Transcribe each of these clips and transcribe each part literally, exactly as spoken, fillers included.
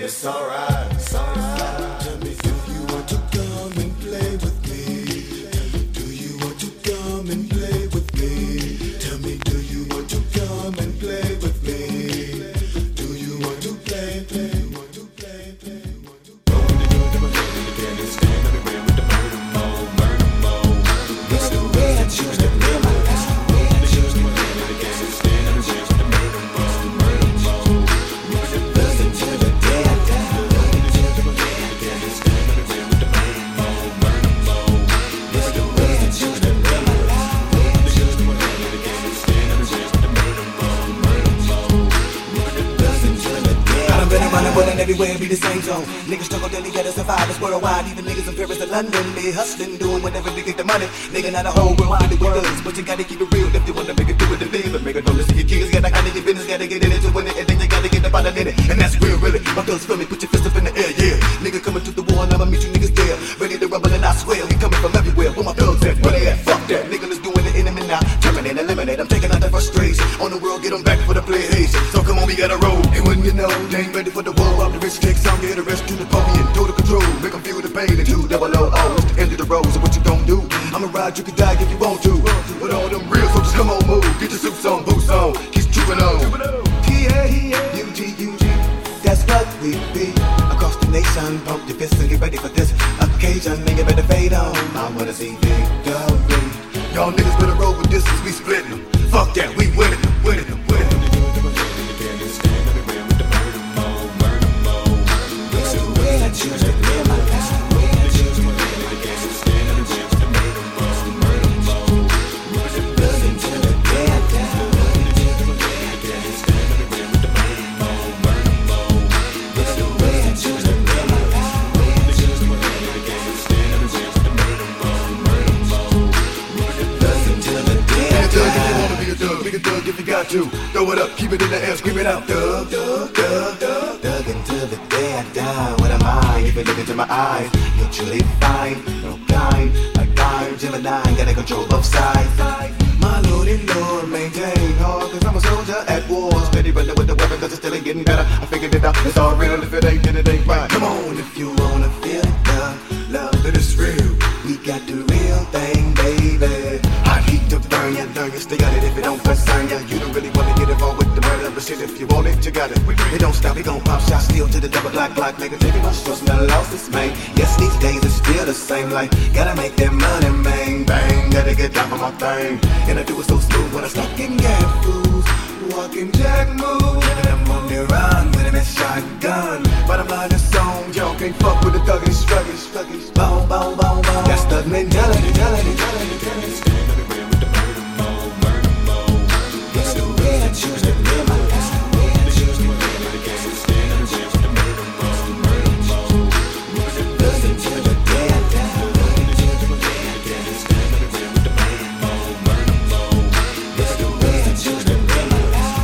it's alright, it's alright. Tell me if you want to come and play with me. Do you want to come and play with me? Tell me, do you want to come and play with me? Do you want to play, play, want to play, play, want to play? Can't stand everywhere with the murder mode, murder mode. It's the way I choose to live my life. Running everywhere, be the same zone. Niggas struggle daily, gotta survive. It's worldwide. Even niggas in Paris and London, they hustling, doing whatever to get the money. Nigga, not the whole world really with us, but you gotta keep it real if you wanna make it through with the live. And make it know, listen, your kids gotta handle your business, gotta get in it to win it, and then you gotta get up out of it. And that's real, really. My thugs feel me, put your fist up in the air, yeah. Nigga coming to the war, and I'ma meet you niggas there, ready to rumble, and I swear we coming from everywhere. Where my thugs at? Where they at? Fuck that. Nigga, let's do it in a minute now. Terminate, eliminate. I'm taking out the frustration on the world, get them back for the play Haitian. So come on, we gotta roll. And when you know they ain't ready for the war, I'm the rich kicks. I'm here to rescue the puppy and total control. Make them feel the pain and two double O O. It's the end of the road, so what you gon' do? I'ma ride, you can die if you want to. With all them real folks, come on, move. Get your suits on, boots on, keep trooping on. T A U G U G, that's what we be. Across the nation, pump your fists and get ready for this occasion. Nigga better fade on, I wanna see victory. Y'all niggas better roll with this cause we splitting them. Fuck that, we winning them, winning them, winning them. I choose to live my life. I choose to live my life. Stand on the chance to murder mode, murder mode. Listen to the day I die. Stand on the rim with the murder mode, murder mode. It's the way I choose to live my life. I choose to live my life. Stand on the chance to murder mode, murder mode. Listen to the day I die. If you wanna be a thug, be a thug if you got to. Throw it up, keep it in the air, scream it out. Thug, thug, thug, thug. Thug until the day I die. What am I? If you look into my eyes, you'll truly find no kind, like time, Gemini, gotta control both sides. My lord and lord, maintain hard, cause I'm a soldier at war. Steady running with the weapon, cause it's still ain't getting better. I figured it out, it's all real. If it ain't, then it ain't right. Come on, if you wanna feel the love that is real, we got the real thing, baby. Hot heat to burn you, learn you, stay on it if it don't concern you. You don't really wanna get involved with the murder, but shit, if you want it, you got it. It don't stop, we gon' pop shots, steal to the double black block, make a take it, my stress, my losses, man. Yes, these days it's still the same, like, gotta make that money, man. Bang, gotta get down for my thing. And I do it so smooth when I stop getting gas fools. Walking jack move, and I'm on the run with a shotgun. Bottom line is song, y'all can't fuck with the thuggish, sluggish, sluggish. Boom, boom, boom, boom. That's thug mentality, mentality, mentality, mentality. Stand everywhere with the murder mode, murder mode. It's the way I choose to live my life. I choose to live my life. Stand on the chance with the murder mode, murder mode. Listen to the day I die. Stand everywhere with the murder mode, murder mode. It's the way I choose to live my life.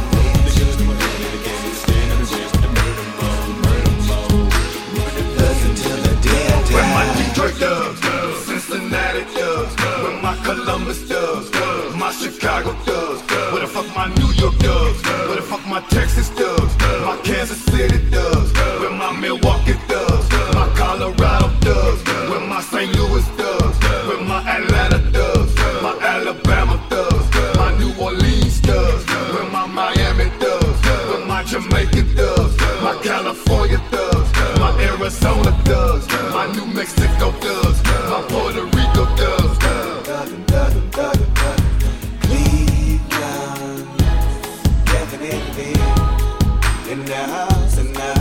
Where my Detroit thugs, Cincinnati thugs, where my Columbus thugs, my Chicago thugs, where the fuck my New York thugs, where the fuck my Texas thugs, my Kansas City thugs, where my Milwaukee thugs, my Colorado thugs, where my Saint Louis thugs, where my Atlanta thugs, my Alabama thugs, my New Orleans thugs, where my Miami thugs, where my Jamaican thugs, my California thugs, my Arizona thugs, my New Mexico thugs, my Puerto Rico thugs. Thuggin', thuggin', thuggin', thuggin'. Cleveland, definitely in the house and now.